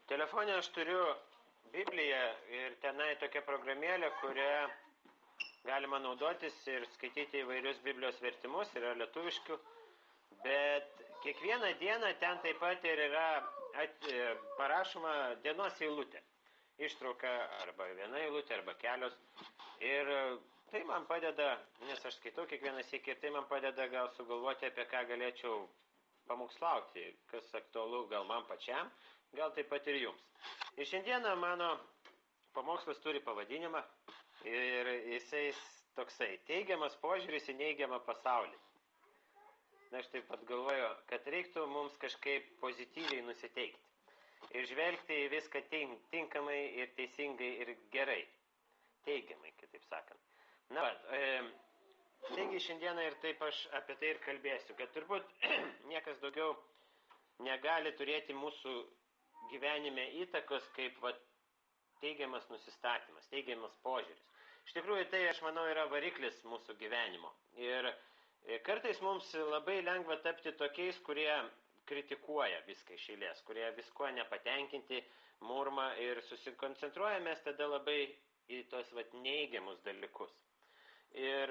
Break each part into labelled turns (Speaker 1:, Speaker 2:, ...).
Speaker 1: Telefone aš turiu Bibliją ir tenai tokia programėlė, kurią galima naudotis ir skaityti įvairius Biblijos vertimus, yra lietuviškių, bet kiekvieną dieną ten taip pat ir yra parašoma dienos eilutė. Ištrauka arba viena eilutė, arba kelios. Ir tai man padeda, nes aš skaitau kiekvieną sykį, ir tai man padeda gal sugalvoti, apie ką galėčiau pamokslauti, kas aktualu gal man pačiam, gal taip pat ir jums. Ir šiandieną mano pamokslas turi pavadinimą ir jisai toksai: teigiamas požiūris į neigiamą pasaulį. Na, aš taip pat galvoju, kad reiktų mums kažkaip pozityviai nusiteikti ir žvelgti į viską tinkamai ir teisingai ir gerai. Teigiamai, kitaip sakant. Na, taigi šiandieną ir taip aš apie tai ir kalbėsiu, kad turbūt niekas daugiau negali turėti mūsų gyvenime įtakos kaip teigiamas nusistatymas, teigiamas požiūris. Iš tikrųjų, tai, aš manau, yra variklis mūsų gyvenimo. Ir kartais mums labai lengva tapti tokiais, kurie kritikuoja viską iš eilės, kurie visko nepatenkinti, murma, ir susikoncentruojamės tada labai į tos neigiamus dalykus. Ir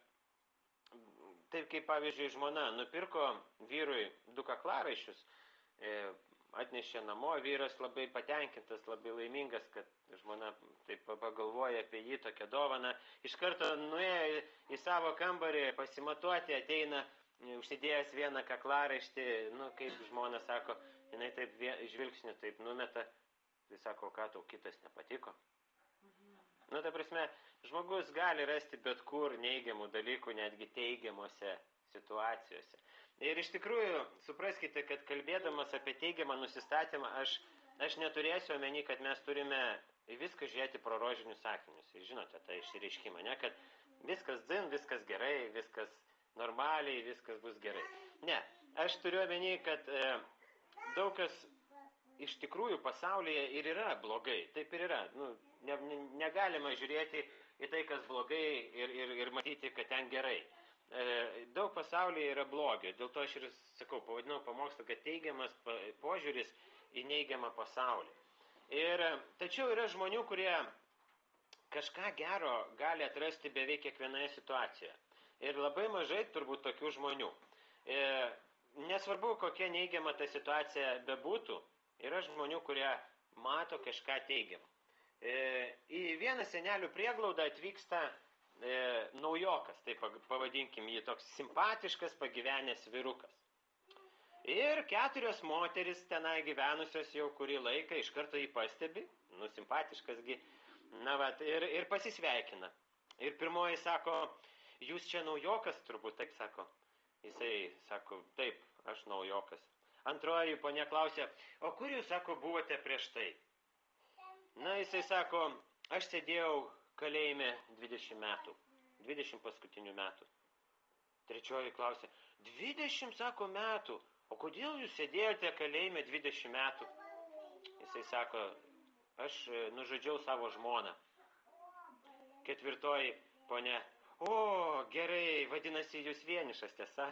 Speaker 1: taip kaip, pavyzdžiui, žmona nupirko vyrui 2 kaklaraiščius, atnešė namo, vyras labai patenkintas, labai laimingas, kad žmona taip pagalvoja apie jį tokią dovaną. Iš karto nuėjo į savo kambarį pasimatuoti, ateina, užsidėjęs vieną kaklaraištį, kaip žmona sako, jinai taip žvilgsniu taip numeta, tai sako, ką tau kitas nepatiko. Ta prasme, žmogus gali rasti bet kur neigiamų dalykų, netgi teigiamuose situacijose. Ir iš tikrųjų, supraskite, kad kalbėdamas apie teigiamą nusistatymą, aš neturėsiu omeny, kad mes turime viską žiūrėti pro rožinius akinius. Ir žinote tą išsireiškimą, ne? Kad viskas dzin, viskas gerai, viskas normaliai, viskas bus gerai. Ne, aš turiu omeny, kad daug kas iš tikrųjų pasaulyje ir yra blogai. Taip ir yra. Negalima žiūrėti į tai, kas blogai ir matyti, kad ten gerai. Daug pasaulyje yra blogio, dėl to aš ir sakau, pavadinau pamokslą, kad teigiamas požiūris į neigiamą pasaulį. Tačiau yra žmonių, kurie kažką gero gali atrasti beveik kiekvienoje situacijoje. Ir labai mažai turbūt tokių žmonių. Nesvarbu, kokia neigiama ta situacija bebūtų, yra žmonių, kurie mato kažką teigiamą. Į vieną senelių prieglaudą atvyksta naujokas, taip pavadinkim jį, toks simpatiškas, pagyvenęs vyrukas. Ir 4 moteris tenai gyvenusios jau kurį laiką iš karto jį pastebi, simpatiškasgi, ir pasisveikina. Ir pirmoji sako, jūs čia naujokas turbūt, taip sako. Jisai sako, taip, aš naujokas. Antroji ponia klausė, o kur jūs, sako, buvote prieš tai? Jisai sako, aš sėdėjau kalėjime 20 metų, 20 paskutinių metų. Trečioji klausė, 20, sako, metų, o kodėl jūs sėdėjote kalėjime 20 metų? Jisai sako, aš nužudžiau savo žmoną. Ketvirtoji ponia, o, gerai, vadinasi, jūs vienišas, tiesa?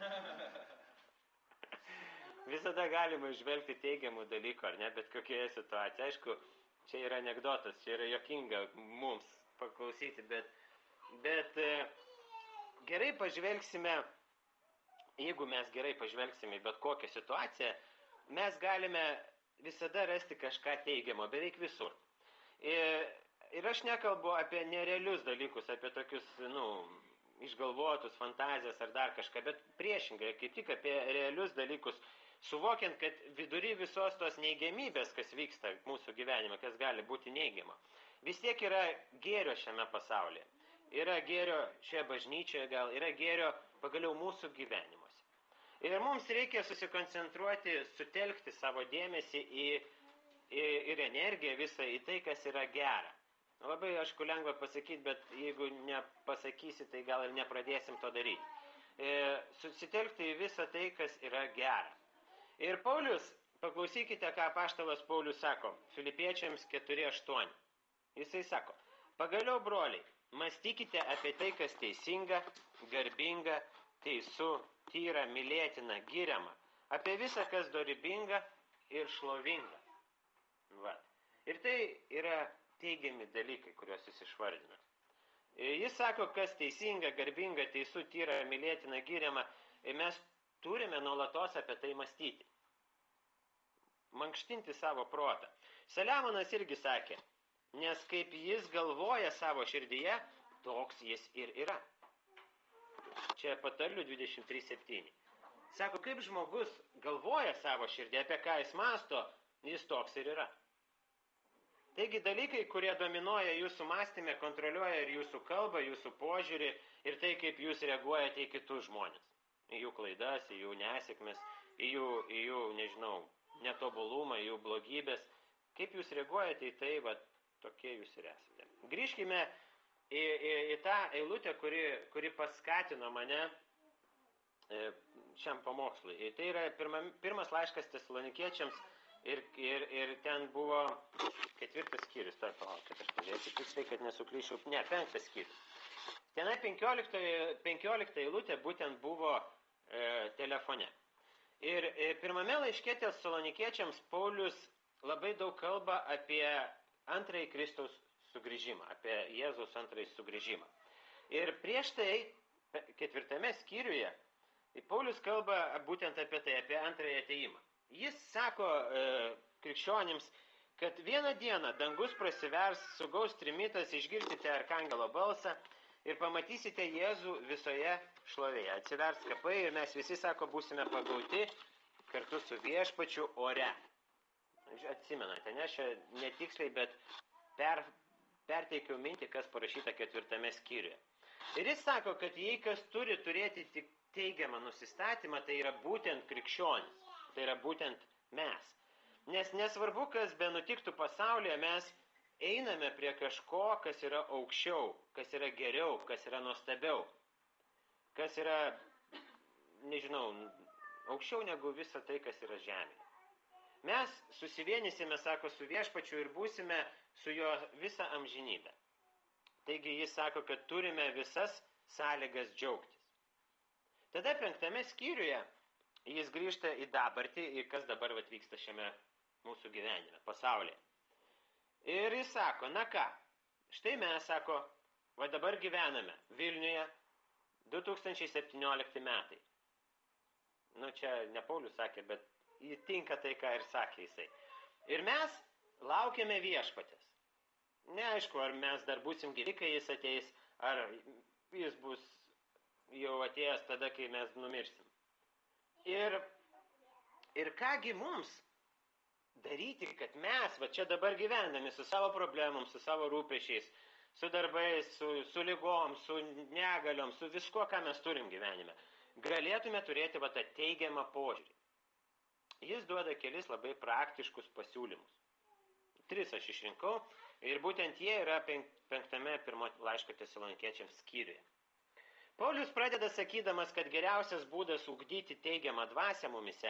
Speaker 1: Visada galima išvelgti teigiamų dalykų, ar ne, bet kokioje situacijoje. Aišku, čia yra anekdotas, čia yra juokinga mums paklausyti, bet gerai pažvelgsime, jeigu mes gerai pažvelgsime į bet kokią situaciją, mes galime visada rasti kažką teigiamo, beveik visur. Ir aš nekalbu apie nerealius dalykus, apie tokius, išgalvotus, fantazijas ar dar kažką, bet priešingai, kaip tik apie realius dalykus, suvokiant, kad vidury visos tos neigiamybės, kas vyksta mūsų gyvenime, kas gali būti neigiama, vis tiek yra gėrio šiame pasaulyje. Yra gėrio šioje bažnyčioje, gal yra gėrio pagaliau mūsų gyvenimuose. Ir mums reikia susikoncentruoti, sutelkti savo dėmesį ir energiją visą į tai, kas yra gera. Labai, aišku, lengva pasakyti, bet jeigu nepasakysi, tai gal ir nepradėsim to daryti. Susitelkti į visą tai, kas yra gera. Ir Paulius, paklausykite, ką apaštalas Paulius sako, Filipiečiams 4:8. Jisai sako, pagaliau, broliai, mąstykite apie tai, kas teisinga, garbinga, teisu, tyra, mylėtina, giriama, apie visą, kas dorybinga ir šlovinga. yra teigiami dalykai, kuriuos jis išvardina. Jis sako, kas teisinga, garbinga, teisų, tyra, mylėtina, gyriama. Mes turime nuolatos apie tai mąstyti. Mankštinti savo protą. Saliamonas irgi sakė, nes kaip jis galvoja savo širdyje, toks jis ir yra. Čia Patarlių 23:7. Sako, kaip žmogus galvoja savo širdį, apie ką jis mąsto, jis toks ir yra. Taigi dalykai, kurie dominuoja jūsų mąstymę, kontroliuoja ir jūsų kalbą, jūsų požiūrį ir tai, kaip jūs reaguojate į kitus žmonės. Į jų klaidas, į jų nesėkmes, į jų, nežinau, netobulumą, į jų blogybės. Kaip jūs reaguojate į tai, va, tokie jūs ir esate. Grįžkime į tą eilutę, kuri paskatino mane šiam pamokslui. Tai yra pirmas laiškas Tesalonikiečiams ir ten buvo 4 skyrius. Palaukit, aš pažiūrėsiu tiksliai, kad nesuklyšiu. Ne, 5 skyrius. Tenai 15 eilutė būtent buvo telefone. Ir pirmame laiške Tesalonikiečiams Paulius labai daug kalba apie antrąjį Kristaus sugrįžimą, apie Jėzaus antrąjį sugrįžimą. Ir prieš tai, 4 skyriuje, Paulius kalba būtent apie tai, apie antrąjį atėjimą. Jis sako krikščionims, kad vieną dieną dangus prasivers, sugaus trimitas, išgirsite arkangelo balsą ir pamatysite Jėzų visoje šlovėje. Atsivers kapai ir mes visi, sako, būsime pagauti kartu su viešpačiu ore. Atsimenate, ne, čia netiksliai, bet perteikiau mintį, kas parašyta 4 skyriuje. Ir jis sako, kad jei kas turi turėti tik teigiamą nusistatymą, tai yra būtent krikščionis, tai yra būtent mes. Nes nesvarbu, kas be nutiktų pasaulyje, mes einame prie kažko, kas yra aukščiau, kas yra geriau, kas yra nuostabiau, kas yra, nežinau, aukščiau negu visa tai, kas yra žemėje. Mes susivienysime, sako, su viešpačiu ir būsime su juo visą amžinybę. Taigi jis sako, kad turime visas sąlygas džiaugtis. Tada 5 skyriuje jis grįžta į dabartį, į kas dabar vyksta šiame mūsų gyvenime, pasaulyje. Ir jis sako, na ką, štai mes, sako, va dabar gyvename Vilniuje 2017 metai. Nu, čia ne Paulius sakė, bet įtinka tai, ką ir sakė jisai. Ir mes laukiame viešpatės. Neaišku, ar mes dar būsim gyvi, kai jis ateis, ar jis bus jau atėjęs tada, kai mes numirsim. Ir kągi mums daryti, kad mes, va čia dabar gyvendami su savo problemom, su savo rūpešiais, su darbais, su ligom, su negaliom, su viskuo, ką mes turim gyvenime, galėtume turėti va tą teigiamą požiūrį. Jis duoda kelis labai praktiškus pasiūlymus. 3 aš išrinkau ir būtent jie yra 5 laiško Tesalonikiečiams skyriuje. Paulius pradeda sakydamas, kad geriausias būdas ugdyti teigiamą dvasią mumise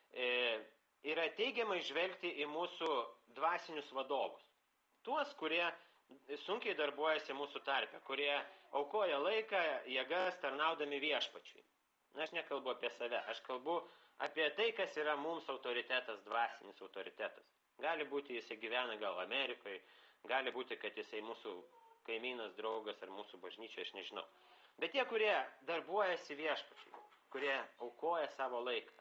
Speaker 1: yra teigiamai žvelgti į mūsų dvasinius vadovus. Tuos, kurie sunkiai darbuojasi mūsų tarpe, kurie aukoja laiką, jėgas tarnaudami viešpačiui. Aš nekalbu apie save, aš kalbu apie tai, kas yra mums autoritetas, dvasinis autoritetas. Gali būti, jisai gyvena gal Amerikoje, gali būti, kad jisai mūsų kaimynas, draugas ar mūsų bažnyčia, aš nežinau. Bet tie, kurie darbuojasi viešpačiui, kurie aukoja savo laiką.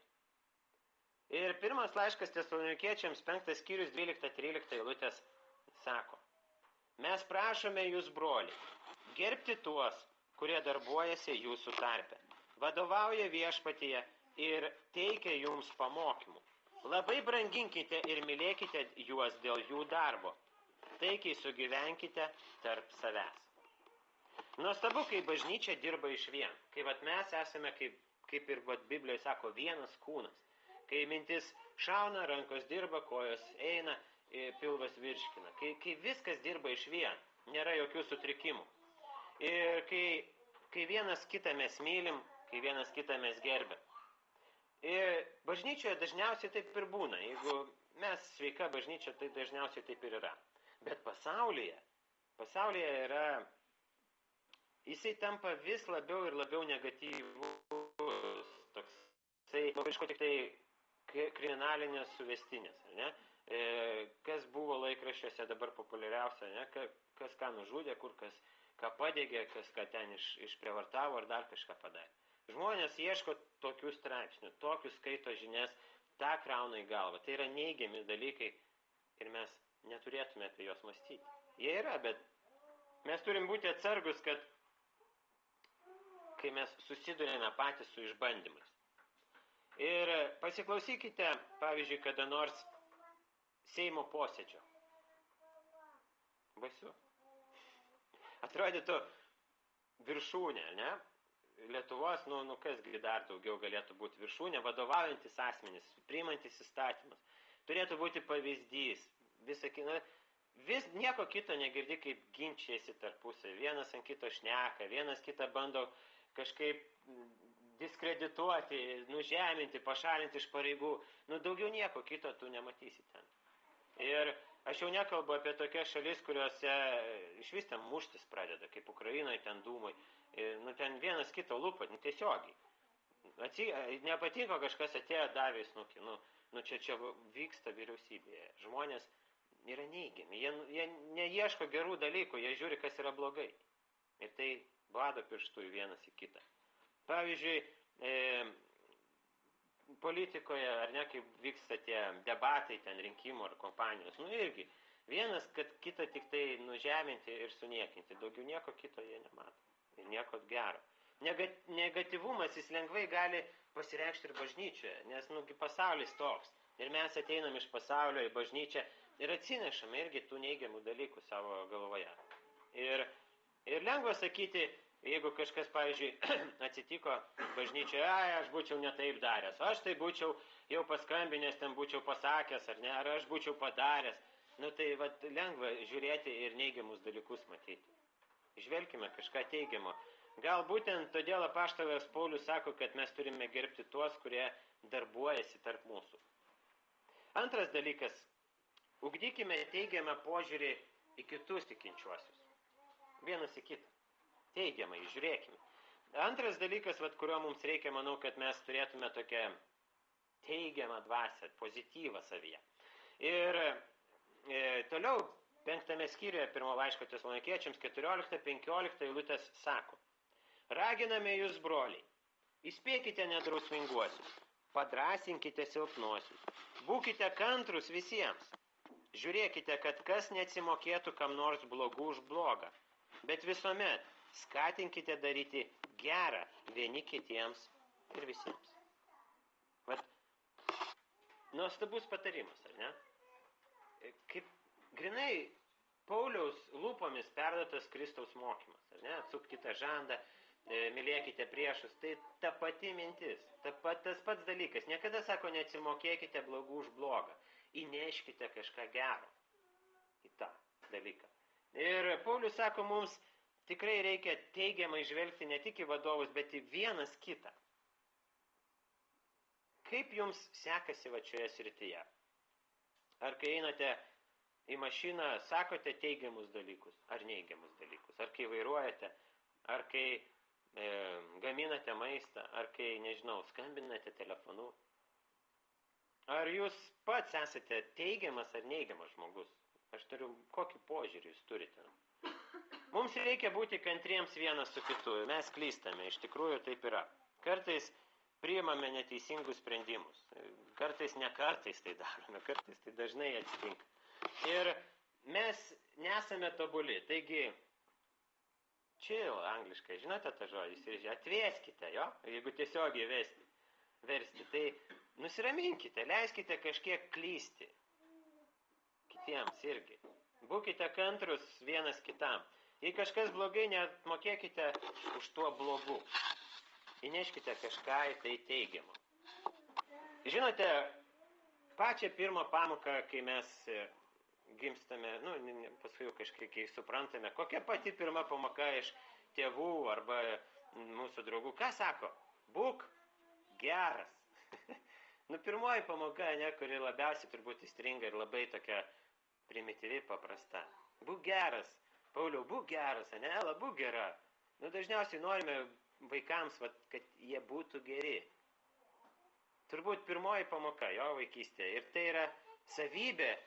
Speaker 1: Ir pirmas laiškas Tesalonikiečiams 5 skyrius 12-13 eilutės sako, mes prašome jūs, broliai, gerbti tuos, kurie darbuojasi jūsų tarpe, vadovauja viešpatyje ir teikia jums pamokymų. Labai branginkite ir mylėkite juos dėl jų darbo. Taikiai sugyvenkite tarp savęs. Nuostabu, kai bažnyčia dirba išvien. Kai vat mes esame, kaip ir vat Biblijoje sako, vienas kūnas. Kai mintis šauna, rankos dirba, kojos eina, pilvas virškina. Kai viskas dirba išvien, nėra jokių sutrikimų. Ir kai vienas kitą mes mylim, kai vienas kitą mes gerbėm. Ir bažnyčioje dažniausiai taip ir būna. Jeigu mes sveika bažnyčia, tai dažniausiai taip ir yra. Bet pasaulyje yra, jisai tampa vis labiau ir labiau negatyvus. Toksai, kažko tik tai kriminalinės suvestinės, ne? Kas buvo laikraščiuose dabar populiariausia, ne, kas ką nužudė, kur kas ką padegė, kas ką ten išprievartavo ar dar kažką padarė. Žmonės ieško tokių straipsnių, tokius skaito žinias, tą krauna į galvą. Tai yra neigiami dalykai ir mes neturėtume apie juos mąstyti. Jie yra, bet mes turim būti atsargus, kad kai mes susidurėme patys su išbandymais. Ir pasiklausykite, pavyzdžiui, kada nors Seimo posėdžio. Baisu. Atrodytų viršūnė, ne? Lietuvos, kasgi dar daugiau galėtų būti viršūnė, vadovaujantis asmenys, priimantis įstatymus. Turėtų būti pavyzdys. Vis nieko kito negirdi, kaip ginčiasi tarpusai. Vienas ant kito šneka, vienas kitą bando kažkaip diskredituoti, nužeminti, pašalinti iš pareigų. Daugiau nieko kito tu nematysi ten. Ir aš jau nekalbu apie tokias šalis, kuriuose iš vis ten muštis pradeda, kaip Ukrainoje ten dūmai. Ten vienas kito lupa, tiesiogiai. Nepatiko kažkas atėjo, davė snukį. Čia vyksta vyriausybėje. Žmonės yra neigiami. Jie neieško gerų dalykų, jie žiūri, kas yra blogai. Ir tai bado pirštų į vienas į kitą. Pavyzdžiui, politikoje, ar ne, kaip vyksta tie debatai, ten rinkimų ar kompanijos, irgi vienas, kad kitą tik tai nužeminti ir suniekinti, daugiau nieko kito jie nemato ir nieko gero. Negatyvumas jis lengvai gali pasireikšti ir bažnyčioje, nes pasaulis toks ir mes ateinam iš pasaulio į bažnyčią ir atsinešame irgi tų neigiamų dalykų savo galvoje. Ir lengva sakyti, jeigu kažkas, pavyzdžiui, atsitiko bažnyčioje, aš būčiau ne taip daręs, aš tai būčiau jau paskambinęs, ten būčiau pasakęs, ar ne, ar aš būčiau padaręs. Tai lengva žiūrėti ir neigiamus dalykus matyti. Žvelkime kažką teigiamo. Gal būtent todėl apaštalas Paulius sako, kad mes turime gerbti tuos, kurie darbuojasi tarp mūsų. Antras dalykas, ugdykime teigiamą požiūrį į kitus tikinčiuosius. Vienas į kitą. Teigiamai, žiūrėkime. Antras dalykas, kurio mums reikia, manau, kad mes turėtume tokią teigiamą dvasią, pozityvą savyje. Ir toliau 5 skyriuje 1 laiško Tesalonikiečiams 14-15 eilutės sako: raginame jūs, broliai, įspėkite nedrausminguosius, padrąsinkite silpnuosius, būkite kantrus visiems, žiūrėkite, kad kas neatsimokėtų kam nors blogų už blogą, bet visuomet skatinkite daryti gerą vieni kitiems ir visiems. Nuostabus patarimas, ar ne? Kaip grinai Pauliaus lūpomis perduotas Kristaus mokymas, ar ne? Atsukite žandą, mylėkite priešus. Tai ta pati mintis, tas pats dalykas. Niekada, sako, neatsimokėkite blogų už blogą. Įneškite kažką gero į tą dalyką. Ir Paulius sako, mums tikrai reikia teigiamai žvelgti ne tik į vadovus, bet į vienas kitą. Kaip jums sekasi šioje srityje? Ar kai einate į mašiną, sakote teigiamus dalykus, ar neigiamus dalykus? Ar kai vairuojate, ar kai gaminate maistą, ar kai, skambinate telefonu? Ar jūs pats esate teigiamas ar neigiamas žmogus? Aš turiu, kokį požiūrį jūs turite? Mums reikia būti kantriems vienas su kitu. Mes klystame, iš tikrųjų taip yra. Kartais priimame neteisingus sprendimus. Kartais ne kartais tai darome, kartais tai dažnai atsitinka. Ir mes nesame tobuli. Taigi, chill angliškai, žinote tą žodį, atvėskite, jo, jeigu tiesiogiai versti. Tai nusiraminkite, leiskite kažkiek klysti. Kitiems irgi. Būkite kantrus vienas kitam. Jei kažkas blogai, neatmokėkite už tuo blogu. Įneškite kažką į tai teigiamo. Žinote, pačią pirmą pamoką, kai mes gimstame, paskui jau kažkiek suprantame, kokia pati pirma pamoka iš tėvų arba mūsų draugų. Ką sako? Būk geras. Pirmoji pamoka, kuri labiausiai turbūt įstringa ir labai tokia primityvi, paprasta. Būk geras. Pauliau, būk geras, būk gera. Dažniausiai norime vaikams, kad jie būtų geri. Turbūt pirmoji pamoka jo vaikystėje. Ir tai yra savybė,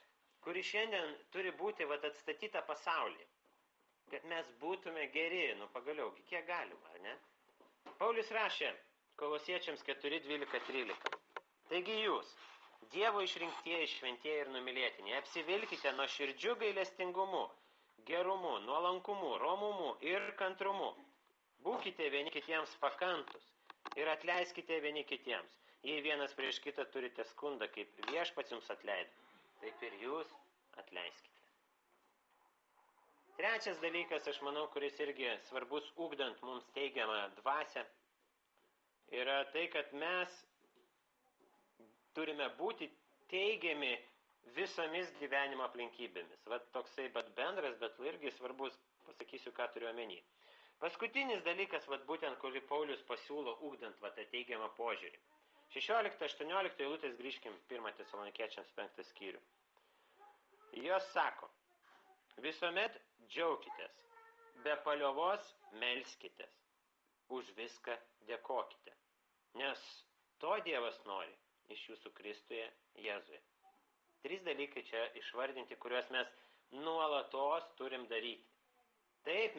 Speaker 1: kuri šiandien turi būti atstatyta pasaulyje, kad mes būtume geri, pagaliau, kiek galima, ar ne? Paulius rašė Kolosiečiams 4, 12, 13. Taigi jūs, Dievo išrinktieji, šventieji ir numylėtiniai, apsivilkite nuoširdžiu gailestingumu, gerumu, nuolankumu, romumu ir kantrumu. Būkite vieni kitiems pakantus ir atleiskite vieni kitiems. Jei vienas prieš kitą turite skundą, kaip viešpats jums atleido, taip ir jūs atleiskite. Trečias dalykas, aš manau, kuris irgi svarbus ugdant mums teigiamą dvasią, yra tai, kad mes turime būti teigiami visomis gyvenimo aplinkybėmis. Toksai bendras, bet irgi svarbus, pasakysiu, ką turiu omeny. Paskutinis dalykas, būtent, kurį Paulius pasiūlo ugdant tą teigiamą požiūrį. 16-18 eilutės grįžkim 1 Tesalonikiečiams 5 skyrių. Jos sako, visuomet džiaukitės, be paliovos melskitės, už viską dėkokite, nes to Dievas nori iš jūsų Kristuje Jėzuje. 3 dalykai čia išvardinti, kuriuos mes nuolatos turim daryti. Taip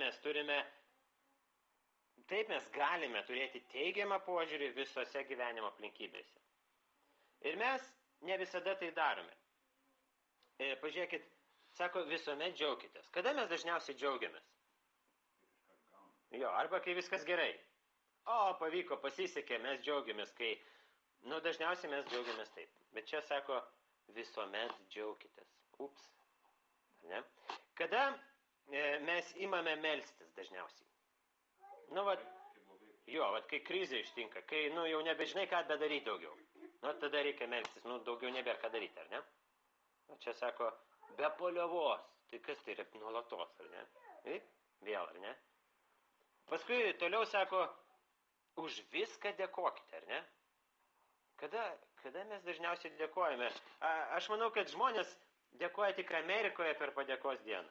Speaker 1: mes galime turėti teigiamą požiūrį visose gyvenimo aplinkybėse. Ir mes ne visada tai darome. Pažiūrėkit, sako, visuomet džiaukitės. Kada mes dažniausiai džiaugiamės? Jo, arba kai viskas gerai. Pavyko, pasisekė, mes džiaugiamės, kai dažniausiai mes džiaugiamės taip. Bet čia sako, visuomet džiaukitės. Ups. Ne? Kada mes imame melstis dažniausiai? Kai krizė ištinka, kai jau nebežinai, ką bedaryti daugiau. Tada reikia melstis, daugiau nebėra ką daryti, ar ne? Čia sako, be paliovos. Tai kas tai yra nuolatos, ar ne? Vėl, ar ne? Paskui toliau sako, už viską dėkokite, ar ne? Kada mes dažniausiai dėkojame? Aš manau, kad žmonės dėkoja tik Amerikoje per padėkos dieną.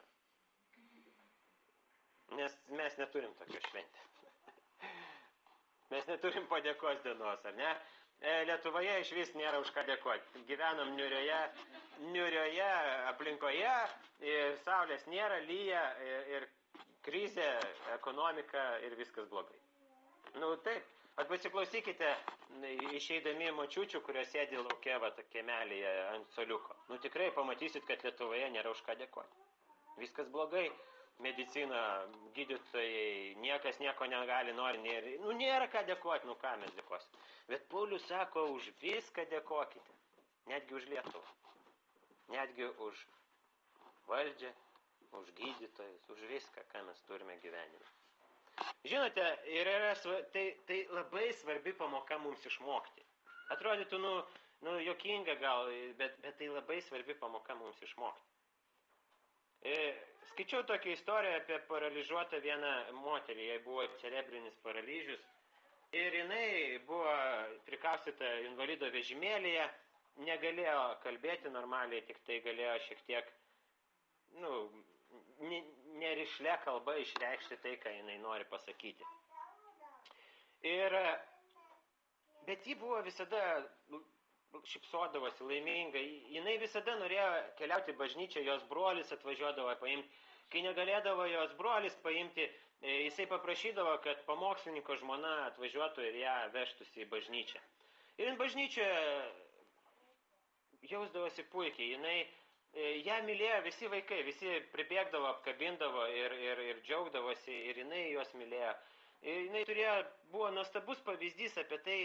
Speaker 1: Nes mes neturim tokio šventę. Mes neturim padėkos dienos, ar ne? Lietuvoje iš vis nėra už ką dėkoti. Gyvenam niurioje aplinkoje, saulės nėra, lyja ir krizė, ekonomika ir viskas blogai. Taip. Pasiklausykite išeidami močiučių, kurios sėdi lauke kiemelėje ant suoliuko. Tikrai pamatysit, kad Lietuvoje nėra už ką dėkoti. Viskas blogai. Medicina, gydytojai, niekas nieko negali, nori, nėra ką dėkoti, ką mes dėkosim. Bet Paulius sako, už viską dėkokite. Netgi už Lietuvą. Netgi už valdžią, už gydytojus, už viską, ką mes turime gyvenime. Žinote, tai labai svarbi pamoka mums išmokti. Atrodytų, juokinga gal, bet tai labai svarbi pamoka mums išmokti. Skaičiau tokią istoriją apie paralyžiuotą vieną moterį, jai buvo cerebrinis paralyžius ir jinai buvo prikaustyta invalido vežimėlyje, negalėjo kalbėti normaliai, tik tai galėjo šiek tiek, nerišle kalba išreikšti tai, ką jinai nori pasakyti. Bet ji buvo visada šypsodavosi laiminga, jinai visada norėjo keliauti į bažnyčią, jos brolis atvažiuodavo paimti. Kai negalėdavo jos brolis paimti, jisai paprašydavo, kad pamokslininko žmona atvažiuotų ir ją vežtųsi į bažnyčią. Ir in bažnyčioje jausdavosi puikiai, ją mylėjo visi vaikai, visi pribėgdavo, apkabindavo ir džiaugdavosi, ir jinai juos mylėjo. Ir jinai buvo nuostabus pavyzdys apie tai,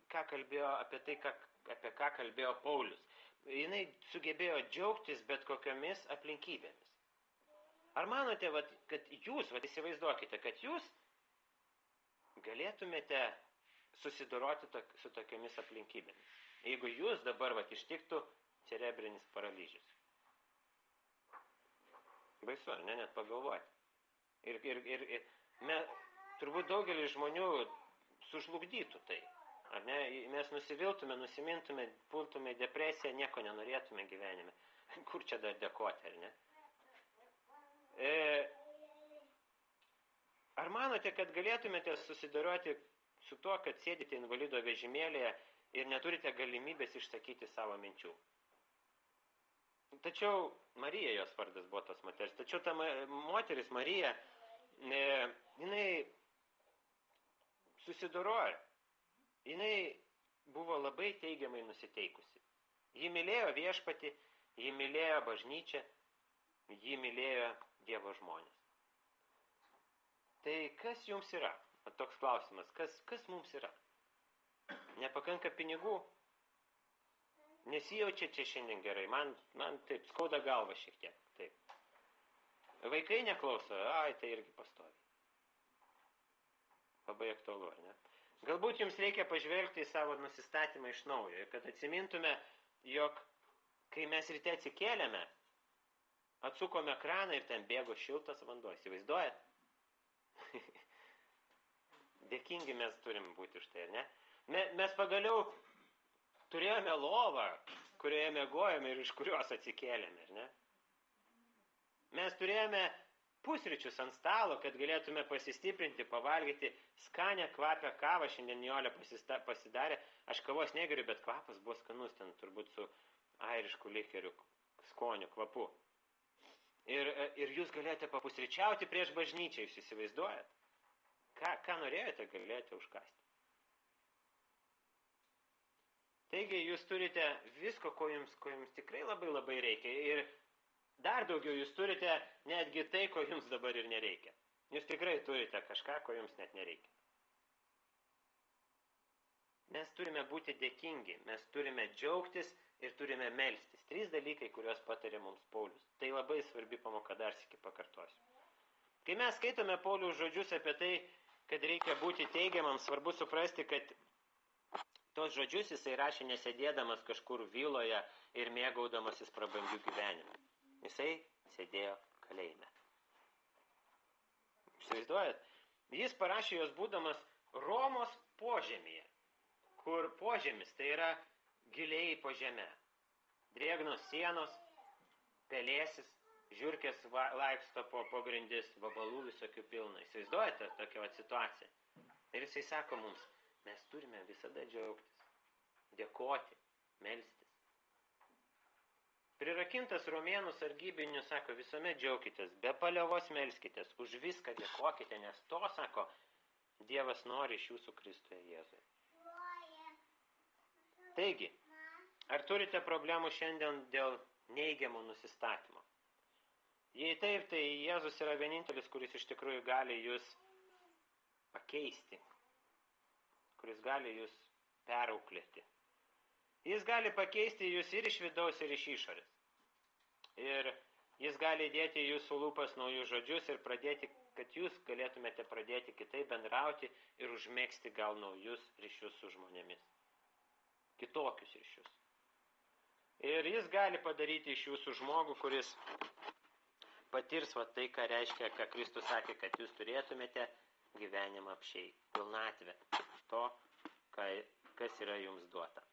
Speaker 1: apie ką kalbėjo Paulius. Jinai sugebėjo džiaugtis bet kokiomis aplinkybėmis. Ar manote, kad jūs, įsivaizduokite, kad jūs galėtumėte susidoroti su tokiamis aplinkybėmis? Jeigu jūs dabar ištiktų cerebrinis paralyžius. Baisu, ne, net pagalvoti. Ir turbūt daugelis žmonių sužlugdytų tai. Ar ne? Mes nusiviltume, nusimintume, pultume į depresiją, nieko nenorėtume gyvenime. Kur čia dar dėkoti, ar ne? Ar manote, kad galėtumėte susidoroti su tuo, kad sėdite invalido vežimėlėje ir neturite galimybės išsakyti savo minčių? Tačiau Marija jos vardas buvo tos moters. Tačiau ta moteris Marija, jinai susidorojo. Jinai buvo labai teigiamai nusiteikusi. Ji mylėjo viešpatį, ji mylėjo bažnyčią, ji mylėjo Dievo žmonės. Tai kas jums yra? Toks klausimas. Kas mums yra? Nepakanka pinigų? Nesijaučia čia šiandien gerai. Man taip skauda galva šiek tiek. Taip. Vaikai neklauso. Ai, tai irgi pastovi. Labai aktualu, ar ne? Galbūt jums reikia pažvelgti į savo nusistatymą iš naujo. Ir kad atsimintume, jog kai mes ryte atsikėlėme, atsukome kraną ir ten bėgo šiltas vanduo. Įsivaizduojat? Dėkingi mes turim būti už tai, ar ne? Mes pagaliau turėjome lovą, kurioje miegojome ir iš kurios atsikėlėme, ar ne? Mes turėjome pusryčius ant stalo, kad galėtume pasistiprinti, pavalgyti skanę, kvapę kavą. Šiandien Nijolė pasidarė. Aš kavos negeriu, bet kvapas buvo skanus, ten turbūt su airišku likeriu skoniu, kvapu. Ir jūs galėjote papusryčiauti prieš bažnyčią, jūs įsivaizduojat? Ką norėjote, galėjote užkasti. Taigi jūs turite visko, ko jums tikrai labai labai reikia. Ir dar daugiau jūs turite netgi tai, ko jums dabar ir nereikia. Jūs tikrai turite kažką, ko jums net nereikia. Mes turime būti dėkingi, mes turime džiaugtis ir turime melstis. 3 dalykai, kuriuos patarė mums Paulius. Tai labai svarbi pamoka, dar sykį pakartosiu. Kai mes skaitome Pauliaus žodžius apie tai, kad reikia būti teigiamam, svarbu suprasti, kad tos žodžius jisai rašė nesėdėdamas kažkur viloje ir mėgaudamasis prabangių gyvenimų. Jisai sėdėjo kalėjime. Įsivaizduojat? Jis parašė jos būdamas Romos požemyje, kur požemis tai yra giliai po žeme. Drėgnos sienos, pelėsis, žiurkės laiksto po grindis, vabalų visokių pilna. Įsivaizduojate tokią situaciją? Ir jisai sako mums, mes turime visada džiaugtis, dėkoti, melstis. Prirakintas romėnų sargybinių sako, visuomet džiaukitės, be paliovos melskitės, už viską dėkokite, nes to, sako, Dievas nori iš jūsų Kristuje Jėzuje. Taigi, ar turite problemų šiandien dėl neigiamo nusistatymo? Jei taip, tai Jėzus yra vienintelis, kuris iš tikrųjų gali jūs pakeisti, kuris gali jūs perauklėti. Jis gali pakeisti jūs ir iš vidaus, ir iš išorės. Ir jis gali dėti į jūsų lūpas naujus žodžius ir pradėti, kad jūs galėtumėte pradėti kitaip bendrauti ir užmegzti gal naujus ryšius su žmonėmis. Kitokius ryšius. Ir jis gali padaryti iš jūsų žmogų, kuris patirs tai, ką reiškia, ką Kristus sakė, kad jūs turėtumėte gyvenimą apsčiai, pilnatvę to, kas yra jums duota.